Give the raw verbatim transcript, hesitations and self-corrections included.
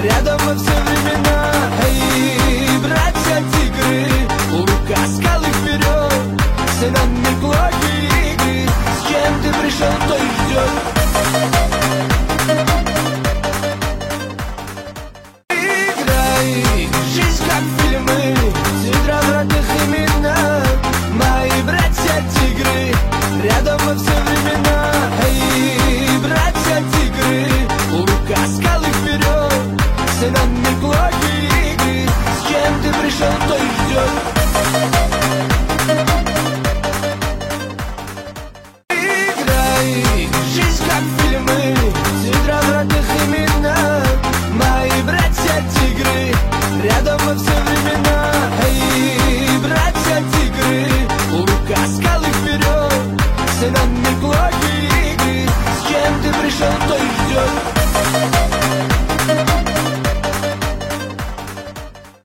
рядом во все времена. Эй, братья-тигры, у рука скалы вперед, все нами плохи игры. С чем ты пришел, то и ждет. Играй, жизнь как фильмы, тетрадь в родных именах. Мои братья-тигры, рядом во все времена. Эй, братья-тигры, у рука скалы вперед, все нами плохи игры. С чем ты пришел, то и ждет. Играй, жизнь как фильмы, тетрадь в родных именах. Мои братья-тигры, рядом во все времена. Эй, братья-тигры, у рука скалы вперед, все нами плохи игры. С чем ты пришел, то и ждет.